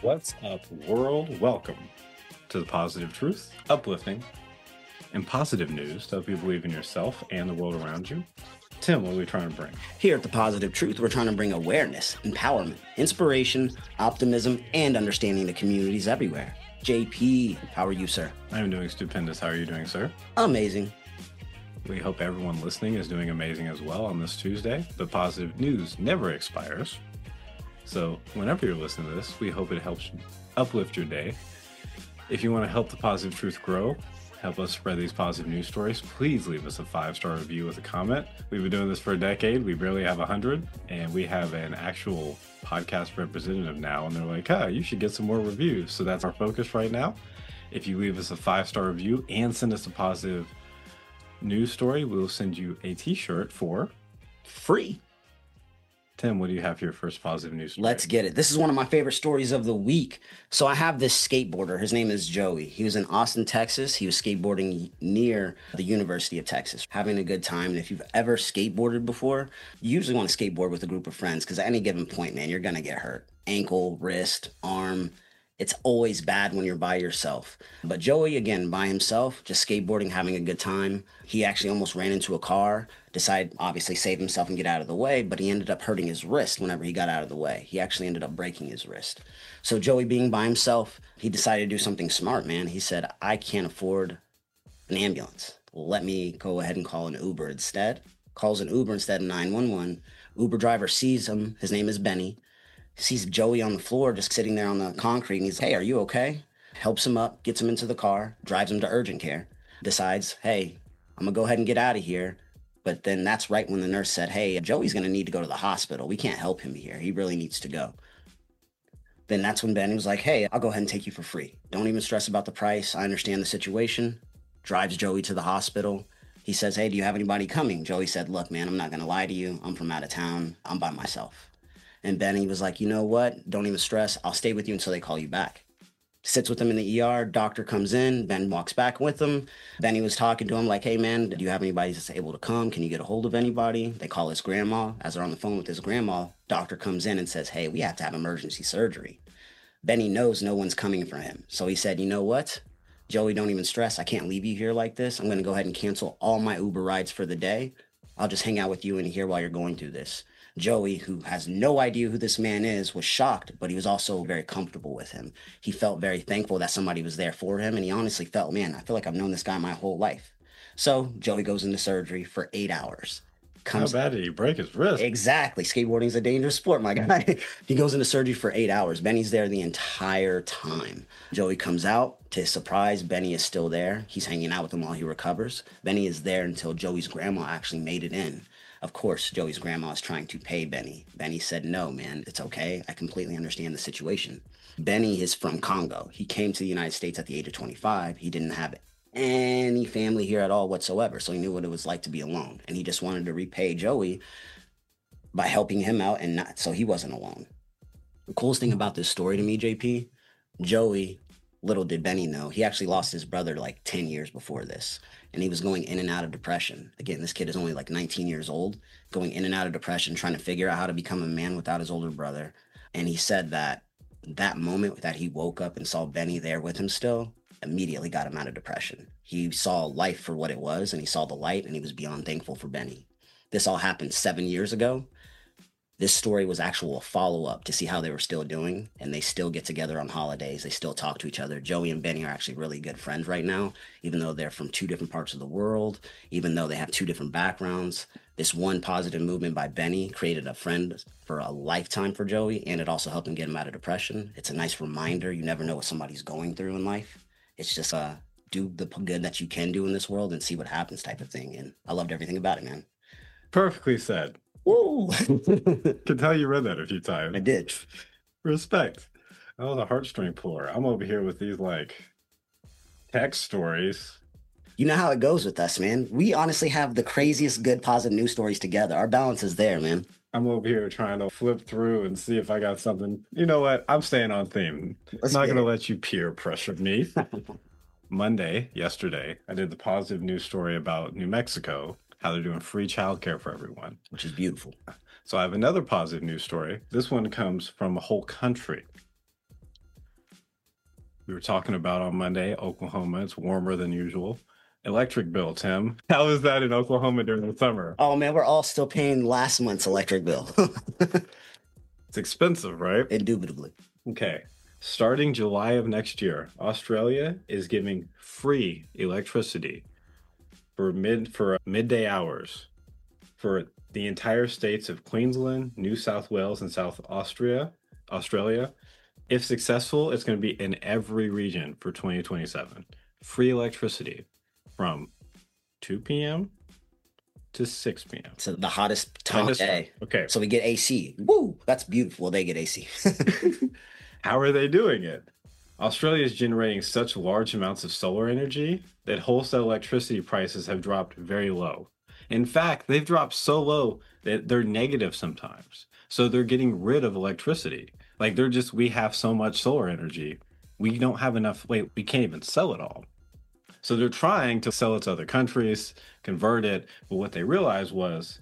What's up, world? Welcome to the positive truth, uplifting, and positive news to help you believe in yourself and the world around you. Tim, what are we trying to bring? Here at The Positive Truth, we're trying to bring awareness, empowerment, inspiration, optimism, and understanding to communities everywhere. JP, how are you, sir? I'm doing stupendous. How are you doing, sir? Amazing. We hope everyone listening is doing amazing as well on this Tuesday. The positive news never expires. So whenever you're listening to this, we hope it helps uplift your day. If you want to help The Positive Truth grow, help us spread these positive news stories, please leave us a 5-star review with a comment. We've been doing this for a decade. We barely have 100, and we have an actual podcast representative now, and they're like, you should get some more reviews. So that's our focus right now. If you leave us a 5-star review and send us a positive news story, we'll send you a t-shirt for free. Tim, what do you have for your first positive news story? Let's get it. This is one of my favorite stories of the week. So I have this skateboarder. His name is Joey. He was in Austin, Texas. He was skateboarding near the University of Texas, having a good time. And if you've ever skateboarded before, you usually want to skateboard with a group of friends because at any given point, man, you're going to get hurt. Ankle, wrist, arm. It's always bad when you're by yourself. But Joey, again, by himself, just skateboarding, having a good time. He actually almost ran into a car, decided obviously save himself and get out of the way, but he ended up hurting his wrist whenever he got out of the way. He actually ended up breaking his wrist. So Joey being by himself, he decided to do something smart, man. He said, I can't afford an ambulance. Let me go ahead and call an Uber instead. Calls an Uber instead of 911. Uber driver sees him. His name is Benny. Sees Joey on the floor, just sitting there on the concrete, and he's, hey, are you okay? Helps him up, gets him into the car, drives him to urgent care, decides, hey, I'm gonna go ahead and get out of here. But then that's right when the nurse said, hey, Joey's gonna need to go to the hospital. We can't help him here. He really needs to go. Then that's when Benny was like, hey, I'll go ahead and take you for free. Don't even stress about the price. I understand the situation. Drives Joey to the hospital. He says, hey, do you have anybody coming? Joey said, look, man, I'm not gonna lie to you. I'm from out of town. I'm by myself. And Benny was like, you know what? Don't even stress. I'll stay with you until they call you back. Sits with him in the ER. Doctor comes in. Ben walks back with him. Benny was talking to him like, hey, man, do you have anybody that's able to come? Can you get a hold of anybody? They call his grandma. As they're on the phone with his grandma, doctor comes in and says, hey, we have to have emergency surgery. Benny knows no one's coming for him. So he said, you know what? Joey, don't even stress. I can't leave you here like this. I'm going to go ahead and cancel all my Uber rides for the day. I'll just hang out with you in here while you're going through this. Joey, who has no idea who this man is, was shocked, but he was also very comfortable with him. He felt very thankful that somebody was there for him, and he honestly felt, man, I feel like I've known this guy my whole life. So Joey goes into surgery for 8 hours. How bad did he break his wrist? Exactly. Skateboarding is a dangerous sport, my guy. He goes into surgery for 8 hours. Benny's there the entire time. Joey comes out. To his surprise, Benny is still there. He's hanging out with him while he recovers. Benny is there until Joey's grandma actually made it in. Of course, Joey's grandma is trying to pay Benny. Benny said, no, man, it's okay. I completely understand the situation. Benny is from Congo. He came to the United States at the age of 25. He didn't have any family here at all whatsoever, so he knew what it was like to be alone. And he just wanted to repay Joey by helping him out, and not so he wasn't alone. The coolest thing about this story to me, JP, Joey, little did Benny know, he actually lost his brother like 10 years before this. And he was going in and out of depression. Again, this kid is only like 19 years old, going in and out of depression, trying to figure out how to become a man without his older brother. And he said that that moment that he woke up and saw Benny there with him still, immediately got him out of depression. He saw life for what it was, and he saw the light, and he was beyond thankful for Benny. This all happened 7 years ago. This story was actual follow-up to see how they were still doing, and they still get together on holidays. They still talk to each other. Joey and Benny are actually really good friends right now, even though they're from two different parts of the world, even though they have two different backgrounds. This one positive movement by Benny created a friend for a lifetime for Joey, and it also helped him get him out of depression. It's a nice reminder. You never know what somebody's going through in life. It's just do the good that you can do in this world and see what happens type of thing. And I loved everything about it, man. Perfectly said. Woo! Can tell you read that a few times. I did. Respect. That was a heartstring puller. I'm over here with these like tech stories. You know how it goes with us, man. We honestly have the craziest good positive news stories together. Our balance is there, man. I'm over here trying to flip through and see if I got something. You know what? I'm staying on theme. I'm not going to let you peer pressure me. Yesterday, I did the positive news story about New Mexico, how they're doing free childcare for everyone. Which is beautiful. So I have another positive news story. This one comes from a whole country. We were talking about on Monday, Oklahoma. It's warmer than usual. Electric bill, Tim. How is that in Oklahoma during the summer? Oh man, we're all still paying last month's electric bill. It's expensive, right? Indubitably. Okay. Starting July of next year, Australia is giving free electricity for midday hours for the entire states of Queensland, New South Wales, and South Australia. If successful, it's going to be in every region for 2027. Free electricity from 2 p.m. to 6 p.m. So the hottest time of day. Okay. So we get AC. Woo! That's beautiful. They get AC. How are they doing it? Australia is generating such large amounts of solar energy that wholesale electricity prices have dropped very low. In fact, they've dropped so low that they're negative sometimes. So they're getting rid of electricity. Like we have so much solar energy. We don't have enough, we can't even sell it all. So they're trying to sell it to other countries, convert it. But what they realized was,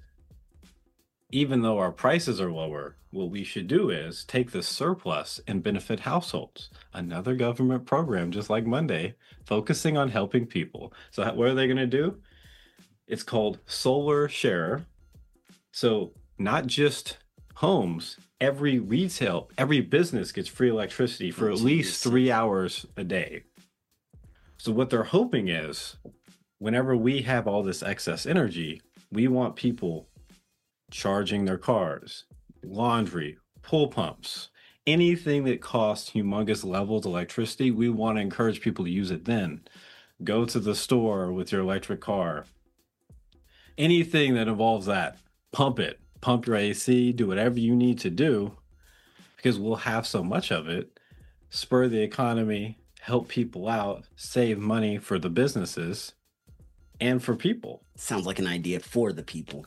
even though our prices are lower, what we should do is take the surplus and benefit households. Another government program, just like Monday, focusing on helping people. So what are they going to do? It's called Solar Share. So not just homes, every business gets free electricity for at least 3 hours a day. So what they're hoping is, whenever we have all this excess energy, we want people charging their cars, laundry, pool pumps, anything that costs humongous levels of electricity. We want to encourage people to use it then. Go to the store with your electric car. Anything that involves that, pump your AC, do whatever you need to do, because we'll have so much of it. Spur the economy, help people out, save money for the businesses and for people. Sounds like an idea for the people.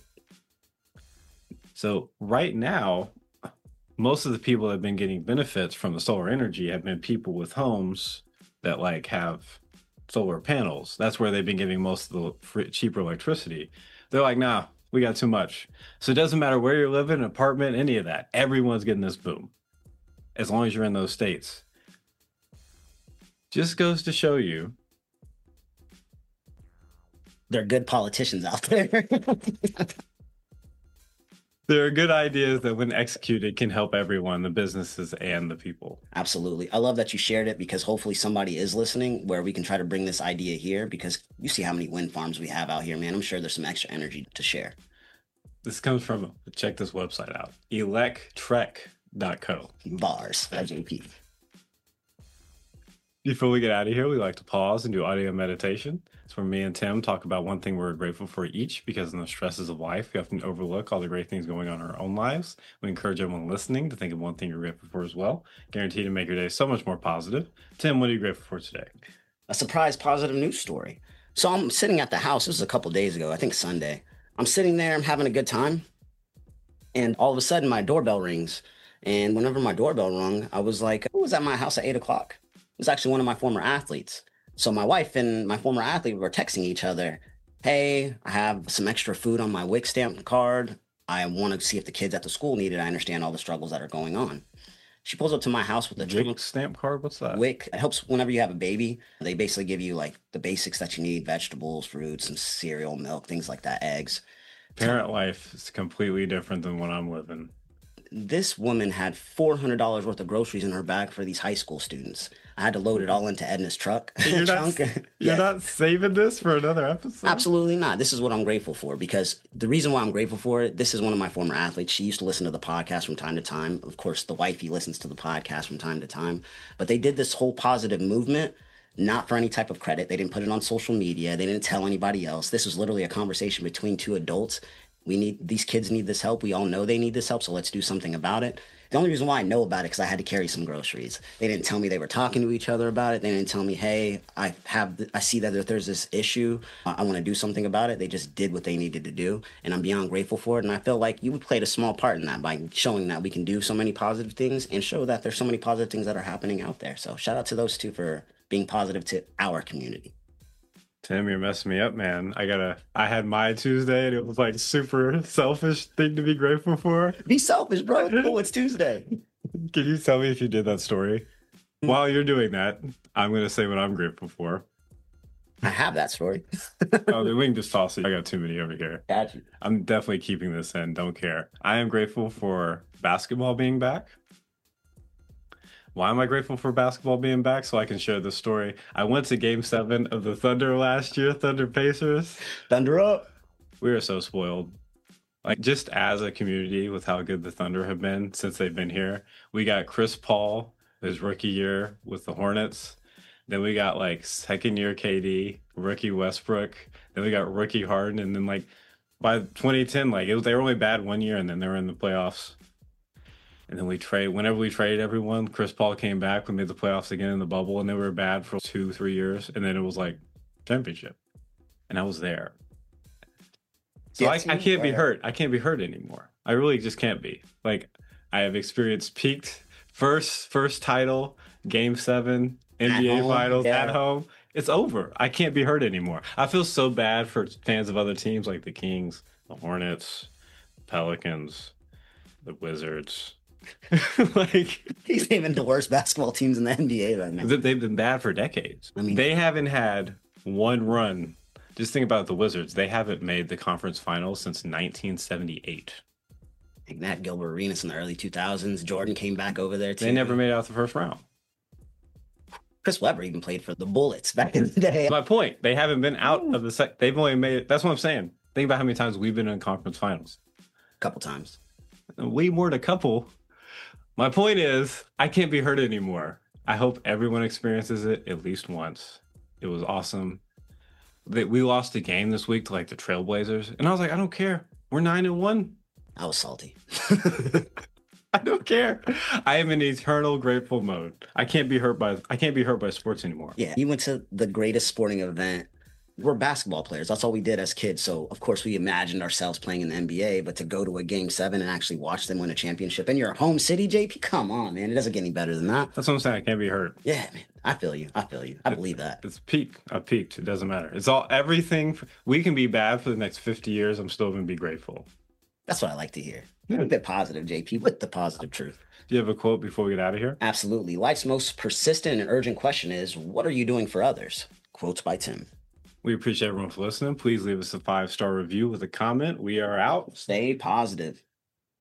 So right now, most of the people that have been getting benefits from the solar energy have been people with homes that have solar panels. That's where they've been getting most of the cheaper electricity. They're like, nah, we got too much. So it doesn't matter where you're living, an apartment, any of that. Everyone's getting this boom, as long as you're in those states. Just goes to show you. There are good politicians out there. There are good ideas that, when executed, can help everyone, the businesses and the people. Absolutely. I love that you shared it, because hopefully somebody is listening where we can try to bring this idea here, because you see how many wind farms we have out here, man. I'm sure there's some extra energy to share. This comes from, check this website out, electrek.co. Bars by JP. Before we get out of here, we like to pause and do audio meditation. It's where me and Tim talk about one thing we're grateful for each, because in the stresses of life, we often overlook all the great things going on in our own lives. We encourage everyone listening to think of one thing you're grateful for as well. Guaranteed to make your day so much more positive. Tim, what are you grateful for today? A surprise positive news story. So I'm sitting at the house. This was a couple days ago, I think Sunday. I'm sitting there, I'm having a good time. And all of a sudden, my doorbell rings. And whenever my doorbell rung, I was like, who was at my house at 8 o'clock? It was actually one of my former athletes. So my wife and my former athlete were texting each other. Hey, I have some extra food on my WIC stamp card. I want to see if the kids at the school need it. I understand all the struggles that are going on. She pulls up to my house with a WIC stamp card? What's that? WIC. It helps whenever you have a baby. They basically give you the basics that you need: vegetables, fruits, some cereal, milk, things like that, eggs. Parent life is completely different than what I'm living. This woman had $400 worth of groceries in her bag for these high school students. I had to load it all into Edna's truck. You're not saving this for another episode? Absolutely not. This is what I'm grateful for, because the reason why I'm grateful for it, this is one of my former athletes. She used to listen to the podcast from time to time. Of course, the wifey listens to the podcast from time to time. But they did this whole positive movement, not for any type of credit. They didn't put it on social media. They didn't tell anybody else. This was literally a conversation between two adults. These kids need this help. We all know they need this help, so let's do something about it. The only reason why I know about it is because I had to carry some groceries. They didn't tell me they were talking to each other about it. They didn't tell me, hey, I see that there's this issue. I want to do something about it. They just did what they needed to do, and I'm beyond grateful for it. And I feel like you played a small part in that by showing that we can do so many positive things and show that there's so many positive things that are happening out there. So shout out to those two for being positive to our community. Tim, you're messing me up, man. I had my Tuesday, and it was super selfish thing to be grateful for. Be selfish, bro. Oh, it's Tuesday. Can you tell me if you did that story? While you're doing that, I'm going to say what I'm grateful for. I have that story. Oh, then we can just toss it. I got too many over here. Got you. I'm definitely keeping this in. Don't care. I am grateful for basketball being back. Why am I grateful for basketball being back? So I can share this story. I went to game 7 of the Thunder last year, Thunder Pacers. Thunder up. We were so spoiled. Like, just as a community with how good the Thunder have been since they've been here. We got Chris Paul, his rookie year with the Hornets. Then we got like second year KD, rookie Westbrook. Then we got rookie Harden. And then like by 2010, like they were only bad 1 year and then they were in the playoffs. And then whenever we traded everyone, Chris Paul came back. We made the playoffs again in the bubble, and they were bad for 2-3 years. And then it was like championship. And I was there. So I can't be hurt. I can't be hurt anymore. I really just can't be. Like, I have experienced peaked first title, game 7, NBA Finals at home. It's over. I can't be hurt anymore. I feel so bad for fans of other teams like the Kings, the Hornets, Pelicans, the Wizards. Like, he's naming the worst basketball teams in the NBA right now. They've been bad for decades. I mean, they haven't had one run. Just think about the Wizards. They haven't made the conference finals since 1978. Like Nat Gilbert-Arenas in the early 2000s. Jordan came back over there too. They never made it out the first round. Chris Webber even played for the Bullets back in the day. My point. They haven't been out of the they've only made it. That's what I'm saying. Think about how many times we've been in conference finals. A couple times. Way more than a couple. My point is, I can't be hurt anymore. I hope everyone experiences it at least once. It was awesome. We lost a game this week to like the Trailblazers, and I was like, I don't care. We're 9-1. I was salty. I don't care. I am in eternal grateful mode. I can't be hurt by sports anymore. Yeah, you went to the greatest sporting event. We're basketball players. That's all we did as kids. So of course we imagined ourselves playing in the NBA, but to go to a game 7 and actually watch them win a championship in your home city, JP, come on, man. It doesn't get any better than that. That's what I'm saying. I can't be hurt. Yeah, man. I feel you. I believe that. It's peak. I peaked. It doesn't matter. It's all everything. We can be bad for the next 50 years. I'm still going to be grateful. That's what I like to hear. A bit positive, JP, with the positive truth. Do you have a quote before we get out of here? Absolutely. Life's most persistent and urgent question is, what are you doing for others? Quotes by Tim. We appreciate everyone for listening. Please leave us a 5-star review with a comment. We are out. Stay positive.